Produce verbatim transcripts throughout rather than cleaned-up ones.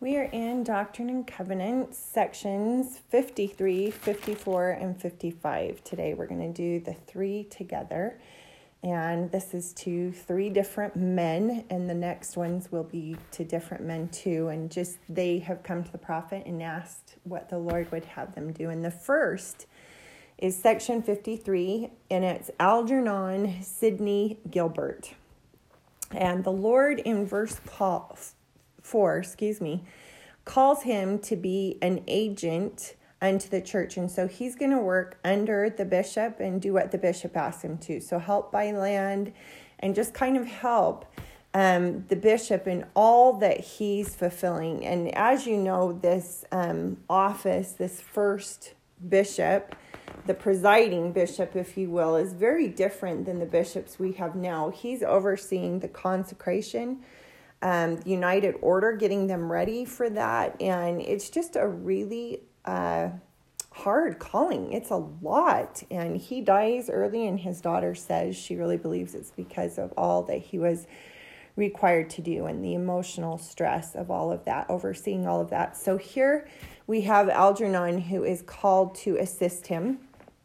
We are in Doctrine and Covenants, sections fifty-three, fifty-four, and fifty-five. Today we're going to do the three together. And this is to three different men, and the next ones will be to different men too. And just they have come to the prophet and asked what the Lord would have them do. And the first is section fifty-three, and it's Algernon Sidney Gilbert. And the Lord in verse Paul. four, excuse me, calls him to be an agent unto the church. And so he's going to work under the bishop and do what the bishop asks him to. So help by land and just kind of help um, the bishop in all that he's fulfilling. And as you know, this um, office, this first bishop, the presiding bishop, if you will, is very different than the bishops we have now. He's overseeing the consecration, Um, United Order, getting them ready for that. And it's just a really uh, hard calling. It's a lot. And he dies early, and his daughter says she really believes it's because of all that he was required to do and the emotional stress of all of that, overseeing all of that. So here we have Algernon, who is called to assist him.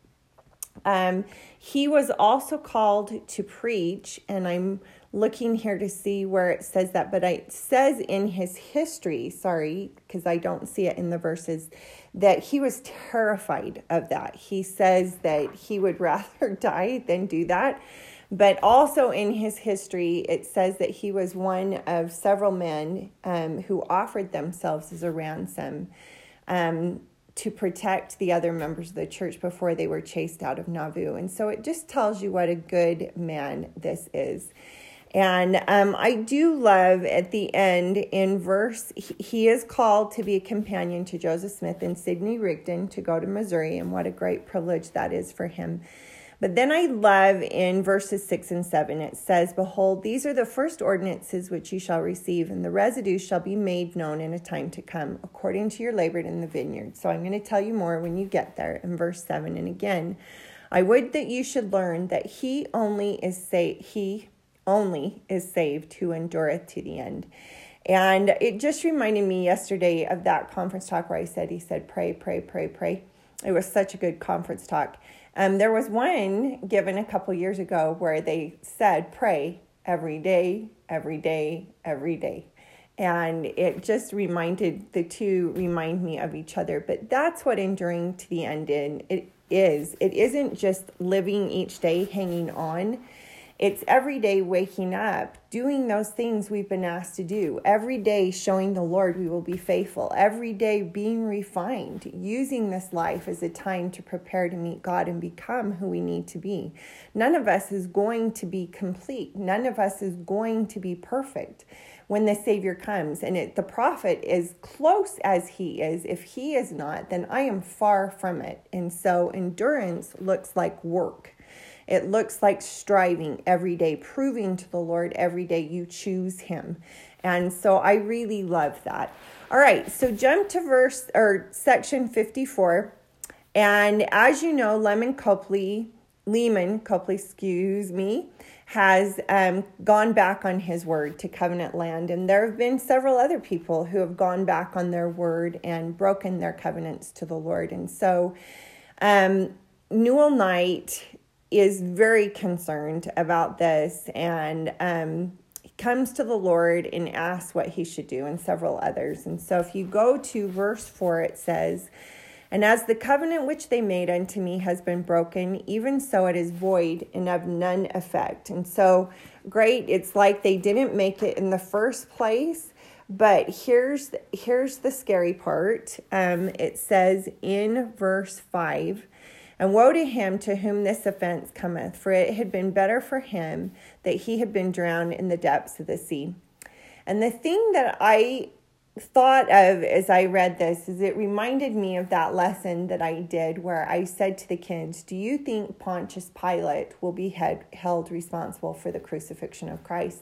Um, he was also called to preach, and I'm looking here to see where it says that, but it says in his history, sorry, because I don't see it in the verses, that he was terrified of that. He says that he would rather die than do that. But also in his history, it says that he was one of several men um, who offered themselves as a ransom um, to protect the other members of the church before they were chased out of Nauvoo. And so it just tells you what a good man this is. And um, I do love at the end in verse, he, he is called to be a companion to Joseph Smith and Sidney Rigdon to go to Missouri, and what a great privilege that is for him. But then I love in verses six and seven, it says, "Behold, these are the first ordinances which you shall receive, and the residue shall be made known in a time to come, according to your labor in the vineyard." So I'm going to tell you more when you get there in verse seven. And again, "I would that you should learn that he only is say he only is saved who endureth to the end." And it just reminded me yesterday of that conference talk where I said, he said, pray, pray, pray, pray. It was such a good conference talk. Um, there was one given a couple years ago where they said, pray every day, every day, every day. And it just reminded, the two remind me of each other. But that's what enduring to the end in it is. It isn't just living each day, hanging on. It's every day waking up, doing those things we've been asked to do. Every day showing the Lord we will be faithful. Every day being refined, using this life as a time to prepare to meet God and become who we need to be. None of us is going to be complete. None of us is going to be perfect when the Savior comes. And it, the prophet is close as he is. If he is not, then I am far from it. And so endurance looks like work. It looks like striving every day, proving to the Lord every day you choose him. And so I really love that. All right, so jump to verse or section fifty-four. And as you know, Lemon Copley, Lehman Copley, excuse me, has um, gone back on his word to covenant land. And there have been several other people who have gone back on their word and broken their covenants to the Lord. And so um, Newell Knight is very concerned about this, and um, he comes to the Lord and asks what he should do, and several others. And so if you go to verse four, it says, "And as the covenant which they made unto me has been broken, even so it is void and of none effect." And so great, it's like they didn't make it in the first place. But here's here's the scary part. Um, it says in verse five, "And woe to him to whom this offense cometh, for it had been better for him that he had been drowned in the depths of the sea." And the thing that I thought of as I read this is it reminded me of that lesson that I did where I said to the kids, do you think Pontius Pilate will be head, held responsible for the crucifixion of Christ?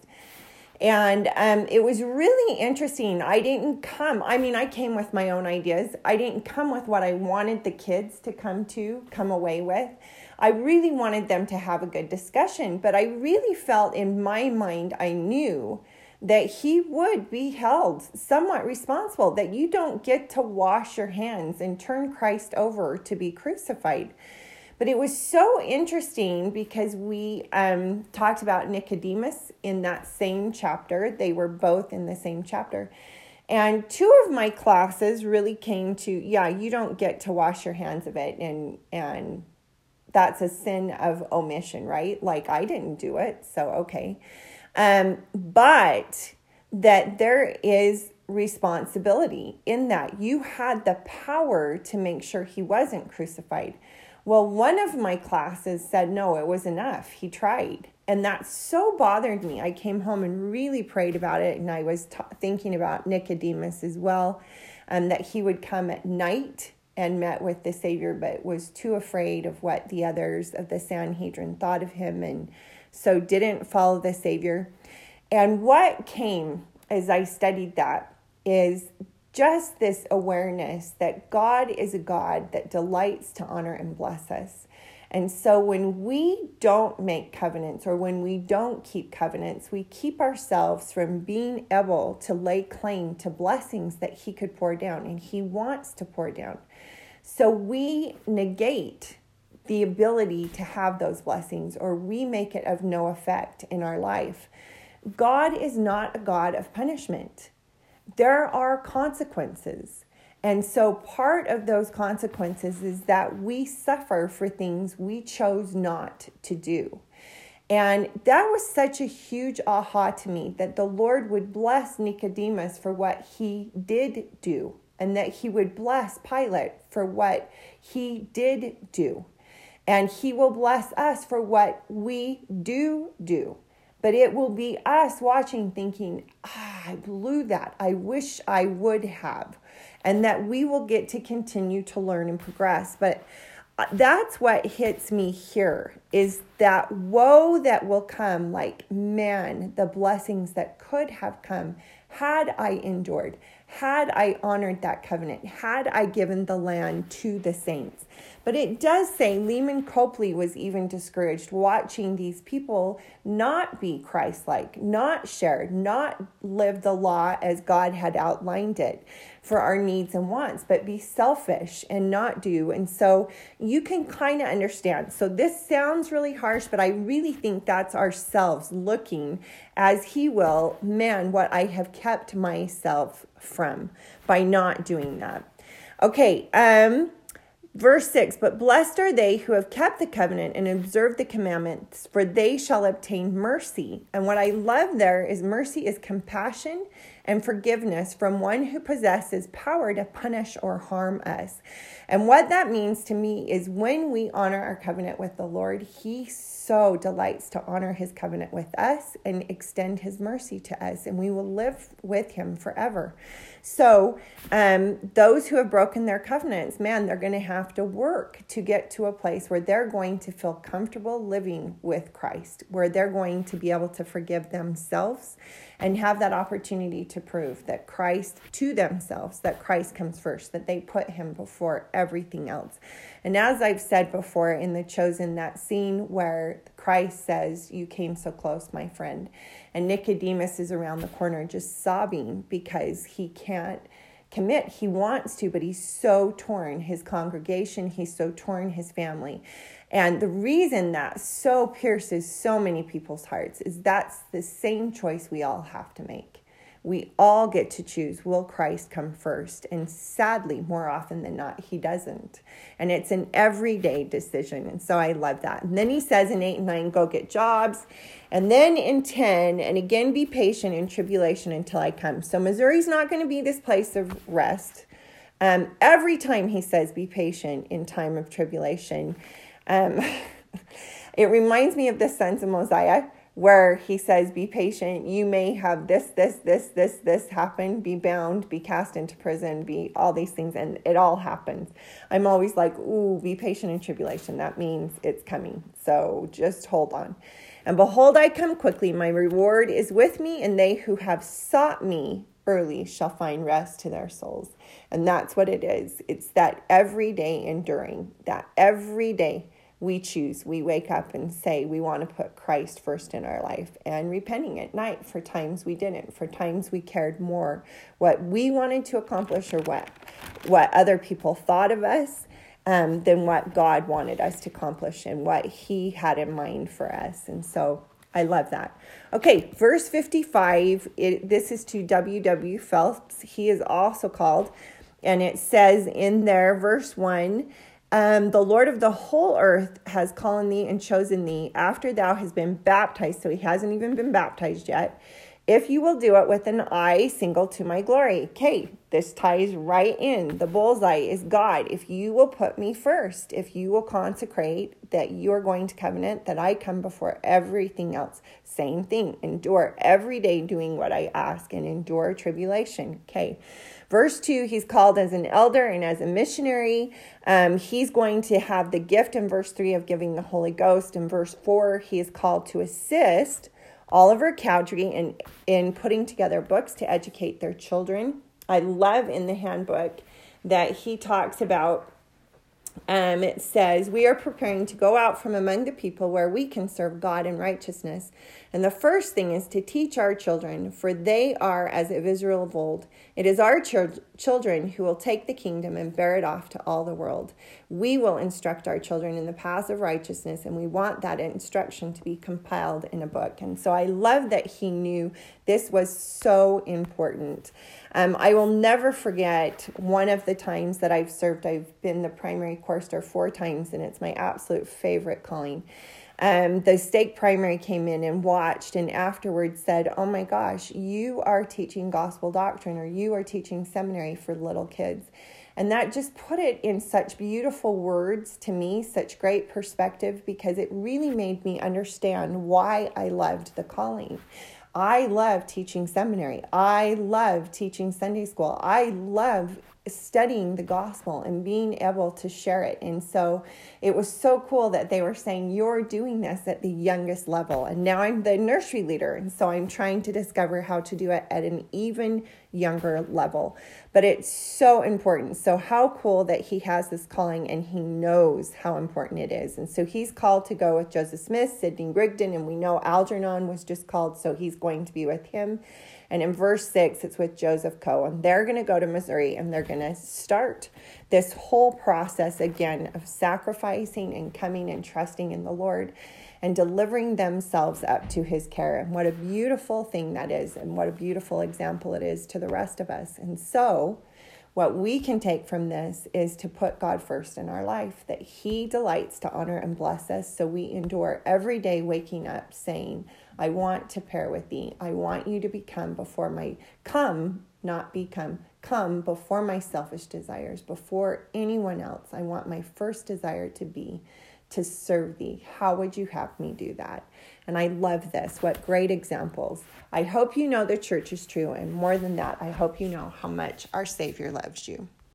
And um, it was really interesting. I didn't come, I mean, I came with my own ideas. I didn't come with what I wanted the kids to come to, come away with. I really wanted them to have a good discussion, but I really felt in my mind, I knew that he would be held somewhat responsible, that you don't get to wash your hands and turn Christ over to be crucified. But it was so interesting because we um, talked about Nicodemus in that same chapter. They were both in the same chapter. And two of my classes really came to, yeah, you don't get to wash your hands of it. And, and that's a sin of omission, right? Like I didn't do it, so okay. Um, but that there is responsibility in that. You had the power to make sure he wasn't crucified. Well, one of my classes said, no, it was enough. He tried. And that so bothered me. I came home and really prayed about it. And I was t- thinking about Nicodemus as well, um, that he would come at night and met with the Savior, but was too afraid of what the others of the Sanhedrin thought of him, and so didn't follow the Savior. And what came as I studied that is just this awareness that God is a God that delights to honor and bless us. And so when we don't make covenants, or when we don't keep covenants, we keep ourselves from being able to lay claim to blessings that he could pour down, and he wants to pour down. So we negate the ability to have those blessings, or we make it of no effect in our life. God is not a God of punishment. There are consequences. And so part of those consequences is that we suffer for things we chose not to do. And that was such a huge aha to me, that the Lord would bless Nicodemus for what he did do, and that he would bless Pilate for what he did do. And he will bless us for what we do do. But it will be us watching thinking, ah, I blew that. I wish I would have. And that we will get to continue to learn and progress. But that's what hits me here, is that woe that will come, like, man, the blessings that could have come had I endured, had I honored that covenant, had I given the land to the saints. But it does say Lehman Copley was even discouraged watching these people not be Christ-like, not share, not live the law as God had outlined it for our needs and wants, but be selfish and not do. And so you can kind of understand. So this sounds really harsh, but I really think that's ourselves looking as he will, man, what I have kept myself from by not doing that. Okay, um... Verse six, but blessed are they who have kept the covenant and observed the commandments, for they shall obtain mercy. And what I love there is mercy is compassion and forgiveness from one who possesses power to punish or harm us. And what that means to me is when we honor our covenant with the Lord, he so delights to honor his covenant with us and extend his mercy to us, and we will live with him forever. So um, those who have broken their covenants, man, they're going to have to work to get to a place where they're going to feel comfortable living with Christ, where they're going to be able to forgive themselves and have that opportunity to prove that Christ, to themselves, that Christ comes first, that they put him before everything else. And as I've said before in The Chosen, that scene where Christ says, you came so close, my friend, and Nicodemus is around the corner just sobbing because he can't commit. He wants to, but he's so torn. His congregation, he's so torn, his family. And the reason that so pierces so many people's hearts is that's the same choice we all have to make. We all get to choose, will Christ come first? And sadly, more often than not, he doesn't. And it's an everyday decision. And so I love that. And then he says in eight and nine, go get jobs. And then in ten, and again, be patient in tribulation until I come. So Missouri's not going to be this place of rest. Um, every time he says be patient in time of tribulation, um, it reminds me of the Sons of Mosiah, where he says, be patient. You may have this, this, this, this, this happen, be bound, be cast into prison, be all these things, and it all happens. I'm always like, ooh, be patient in tribulation. That means it's coming. So just hold on. And behold, I come quickly. My reward is with me, and they who have sought me early shall find rest to their souls. And that's what it is. It's that everyday enduring, that every day we choose. We wake up and say we want to put Christ first in our life, and repenting at night for times we didn't, for times we cared more what we wanted to accomplish or what what other people thought of us um, than what God wanted us to accomplish and what he had in mind for us. And so I love that. Okay, verse fifty-five, it, this is to W W Phelps. He is also called, and it says in there, verse one, Um, the Lord of the whole earth has called thee and chosen thee after thou hast been baptized. So he hasn't even been baptized yet. If you will do it with an eye single to my glory. Okay, this ties right in. The bullseye is God. If you will put me first, if you will consecrate that you are going to covenant, that I come before everything else. Same thing. Endure every day doing what I ask and endure tribulation. Okay. Verse two, he's called as an elder and as a missionary. Um, he's going to have the gift in verse three of giving the Holy Ghost. In verse four, he is called to assist Oliver Cowdery in, in putting together books to educate their children. I love in the handbook that he talks about, um, it says, we are preparing to go out from among the people where we can serve God in righteousness. And the first thing is to teach our children, for they are as of Israel of old. It is our ch- children who will take the kingdom and bear it off to all the world. We will instruct our children in the paths of righteousness, and we want that instruction to be compiled in a book. And so I love that he knew this was so important. Um, I will never forget one of the times that I've served. I've been the primary chorister four times, and it's my absolute favorite calling. Um, the stake primary came in and watched and afterwards said, oh my gosh, you are teaching gospel doctrine, or you are teaching seminary for little kids. And that just put it in such beautiful words to me, such great perspective, because it really made me understand why I loved the calling. I love teaching seminary. I love teaching Sunday school. I love studying the gospel and being able to share it. And so it was so cool that they were saying, you're doing this at the youngest level. And now I'm the nursery leader. And so I'm trying to discover how to do it at an even younger level. But it's so important. So how cool that he has this calling and he knows how important it is. And so he's called to go with Joseph Smith, Sidney Rigdon, and we know Algernon was just called, so he's going to be with him. And in verse six, it's with Joseph Coe, and they're going to go to Missouri, and they're going to start this whole process again of sacrificing and coming and trusting in the Lord and delivering themselves up to his care. And what a beautiful thing that is, and what a beautiful example it is to the rest of us. And so what we can take from this is to put God first in our life, that he delights to honor and bless us. So we endure every day waking up saying, I want to pair with thee. I want you to become before my, come, not become, come before my selfish desires, before anyone else. I want my first desire to be to serve thee. How would you have me do that? And I love this. What great examples. I hope you know the church is true. And more than that, I hope you know how much our Savior loves you.